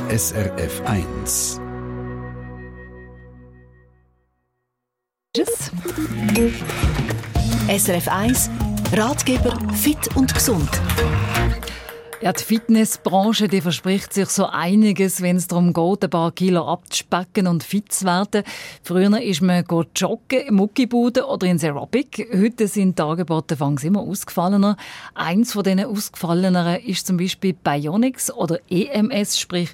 SRF 1. SRF 1 Ratgeber fit und gesund. Ja, die Fitnessbranche die verspricht sich so einiges, wenn es darum geht, ein paar Kilo abzuspecken und fit zu werden. Früher ist man joggen, im Muckibude oder ins Aerobic. Heute sind die Angebote immer ausgefallener. Eins von diesen ausgefalleneren ist zum Beispiel Bionics oder EMS, sprich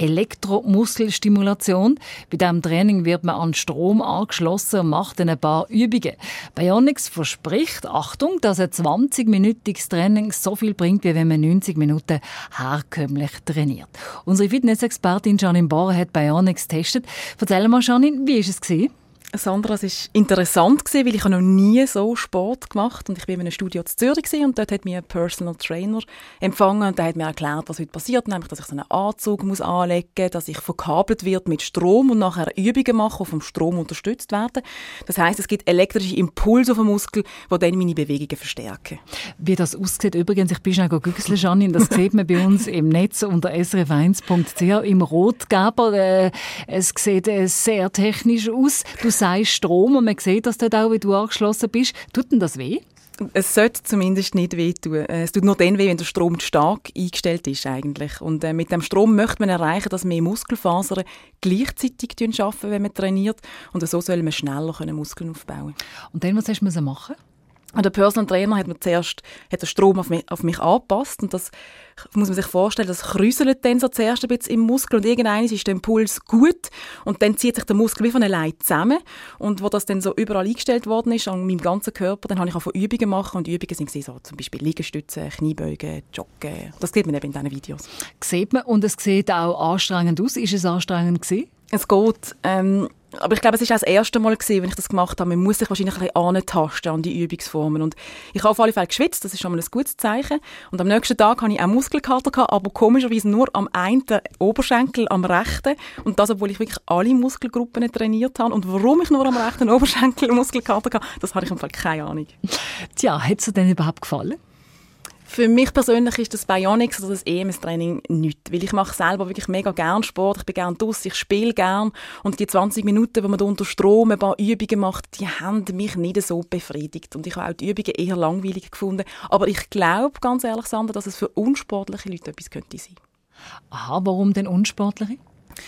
Elektromuskelstimulation. Bei diesem Training wird man an Strom angeschlossen und macht dann ein paar Übungen. Bionics verspricht, Achtung, dass ein 20-minütiges Training so viel bringt, wie wenn man 90 Minuten herkömmlich trainiert. Unsere Fitnessexpertin Janine Bohrer hat Bionics getestet. Erzähl mal, Janine, wie war es? Sandra, es war interessant, weil ich noch nie so Sport gemacht habe. Ich war in einem Studio in Zürich und dort hat mich ein Personal Trainer empfangen und der hat mir erklärt, was heute passiert, nämlich, dass ich so einen Anzug anlegen muss, dass ich verkabelt wird mit Strom und nachher Übungen mache, die vom Strom unterstützt werden. Das heisst, es gibt elektrische Impulse auf den Muskel, die dann meine Bewegungen verstärken. Wie das aussieht, übrigens, ich bin schon googeln, Janine, das sieht man bei uns im Netz unter srf1.ch im Rotgeber. Es sieht sehr technisch aus. Du sagst Strom und man sieht das dort auch, wie du angeschlossen bist. Tut denn das weh? Es sollte zumindest nicht wehtun. Es tut nur dann weh, wenn der Strom stark eingestellt ist eigentlich. Und mit dem Strom möchte man erreichen, dass mehr Muskelfasern gleichzeitig arbeiten, wenn man trainiert. Und so soll man schneller Muskeln aufbauen. Und dann, was hast du machen? Der Personal Trainer hat mir zuerst den Strom auf mich angepasst und das muss man sich vorstellen, das kräuselt dann so zuerst ein bisschen im Muskel und irgendwann ist der Impuls gut und dann zieht sich der Muskel wie von allein zusammen und wo das dann so überall eingestellt worden ist an meinem ganzen Körper, dann habe ich auch Übungen machen und die Übungen sind so zum Beispiel Liegestützen, Kniebeugen, Joggen. Das sieht man eben in diesen Videos. Sieht man und es sieht auch anstrengend aus. Ist es anstrengend gewesen? Es geht. Aber ich glaube, es war auch das erste Mal, wenn ich das gemacht habe. Man muss sich wahrscheinlich ein bisschen antasten an die Übungsformen. Und ich habe auf alle Fälle geschwitzt, das ist schon mal ein gutes Zeichen. Und am nächsten Tag hatte ich auch Muskelkater gehabt, aber komischerweise nur am einen Oberschenkel, am rechten. Und das, obwohl ich wirklich alle Muskelgruppen trainiert habe. Und warum ich nur am rechten Oberschenkel Muskelkater hatte, das habe ich im Fall keine Ahnung. Tja, hat es dir denn überhaupt gefallen? Für mich persönlich ist das Bionics oder das EMS-Training nichts, weil ich mache selber wirklich mega gerne Sport, ich bin gerne draussen, ich spiele gerne und die 20 Minuten, wo man da unter Strom ein paar Übungen macht, die haben mich nicht so befriedigt und ich habe auch die Übungen eher langweilig gefunden, aber ich glaube, ganz ehrlich, Sandra, dass es für unsportliche Leute etwas könnte sein. Aha, warum denn unsportliche?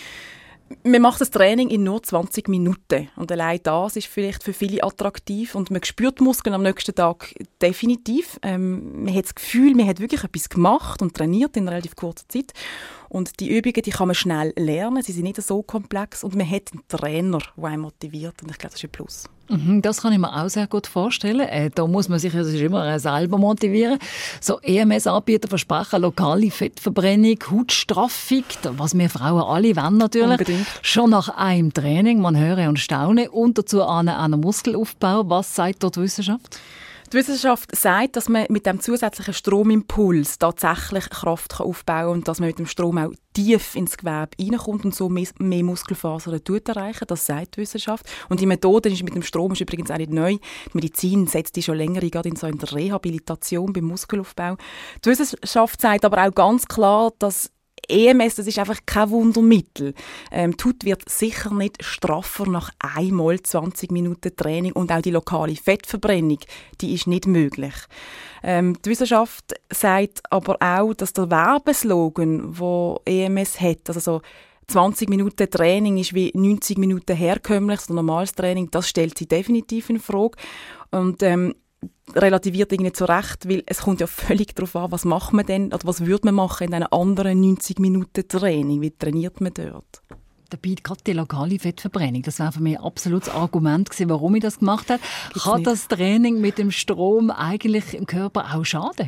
Man macht das Training in nur 20 Minuten und allein das ist vielleicht für viele attraktiv und man spürt die Muskeln am nächsten Tag definitiv. Man hat das Gefühl, man hat wirklich etwas gemacht und trainiert in einer relativ kurzer Zeit und die Übungen, die kann man schnell lernen, sie sind nicht so komplex und man hat einen Trainer, der einen motiviert und ich glaube, das ist ein Plus. Das kann ich mir auch sehr gut vorstellen. Da muss man sich immer selber motivieren. So EMS-Anbieter versprechen lokale Fettverbrennung, Hautstraffung, was wir Frauen alle wollen natürlich. Unbedingt. Schon nach einem Training, man höre und staune. Und dazu einen Muskelaufbau. Was sagt dort die Wissenschaft? Die Wissenschaft sagt, dass man mit dem zusätzlichen Stromimpuls tatsächlich Kraft aufbauen kann und dass man mit dem Strom auch tief ins Gewebe reinkommt und so mehr Muskelfasern erreichen. Das sagt die Wissenschaft. Und die Methode ist mit dem Strom ist übrigens auch nicht neu. Die Medizin setzt die schon länger gerade in der Rehabilitation beim Muskelaufbau. Die Wissenschaft sagt aber auch ganz klar, dass EMS, das ist einfach kein Wundermittel. Die Haut wird sicher nicht straffer nach einmal 20 Minuten Training und auch die lokale Fettverbrennung, die ist nicht möglich. Die Wissenschaft sagt aber auch, dass der Werbeslogan, den EMS hat, also so 20 Minuten Training ist wie 90 Minuten herkömmliches oder normales Training, das stellt sie definitiv in Frage. Und relativiert irgendwie zu Recht, weil es kommt ja völlig darauf an, was macht man denn oder was würde man machen in einem anderen 90 Minuten Training, wie trainiert man dort? Dabei gerade die lokale Fettverbrennung, das war für mich ein absolutes Argument gewesen, warum ich das gemacht habe. Kann das Training mit dem Strom eigentlich im Körper auch schaden?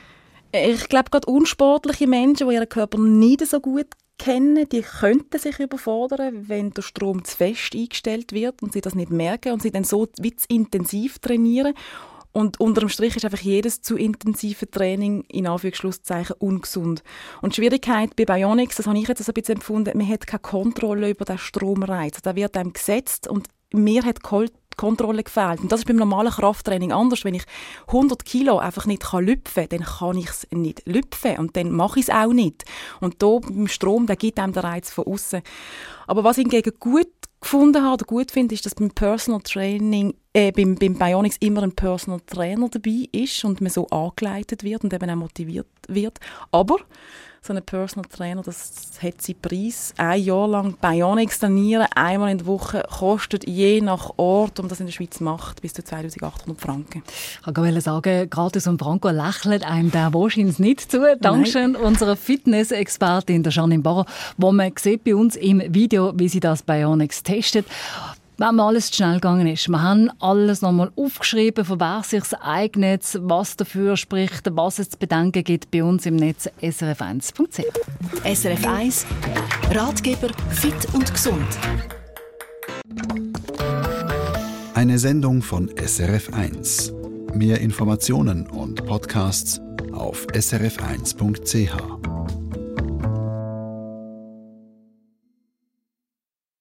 Ich glaube, gerade unsportliche Menschen, die ihren Körper nicht so gut kennen, die könnten sich überfordern, wenn der Strom zu fest eingestellt wird und sie das nicht merken und sie dann so wie zu intensiv trainieren. Und unter dem Strich ist einfach jedes zu intensive Training in Anführungsschlusszeichen ungesund. Und die Schwierigkeit bei Bionics, das habe ich jetzt ein bisschen empfunden, man hat keine Kontrolle über den Stromreiz. Der wird einem gesetzt und mir hat Kontrolle gefehlt. Und das ist beim normalen Krafttraining anders. Wenn ich 100 Kilo einfach nicht lüpfen kann, dann kann ich es nicht lüpfen und dann mache ich es auch nicht. Und da beim Strom, der gibt einem den Reiz von außen. Aber was ich hingegen gut gefunden habe oder gut finde, ist, dass beim Personal Training, beim Bionics immer ein Personal Trainer dabei ist und man so angeleitet wird und eben auch motiviert wird. Aber so ein Personal Trainer, das hat seinen Preis. 1 Jahr lang Bionics trainieren, einmal in der Woche, kostet je nach Ort, und das in der Schweiz macht, bis zu 2'800 Franken. Ich wollte sagen, gratis und Franco lächelt einem der wahrscheinlich nicht zu. Dankeschön unserer Fitness-Expertin, der Janine Barrer, wo man sieht bei uns im Video, wie sie das Bionics testet. Wenn mir alles zu schnell gegangen ist. Wir haben alles nochmal aufgeschrieben, von wer sich eignet, was dafür spricht, was es zu bedenken gibt bei uns im Netz srf1.ch. SRF 1 Ratgeber Fit und Gesund. Eine Sendung von SRF 1. Mehr Informationen und Podcasts auf srf1.ch.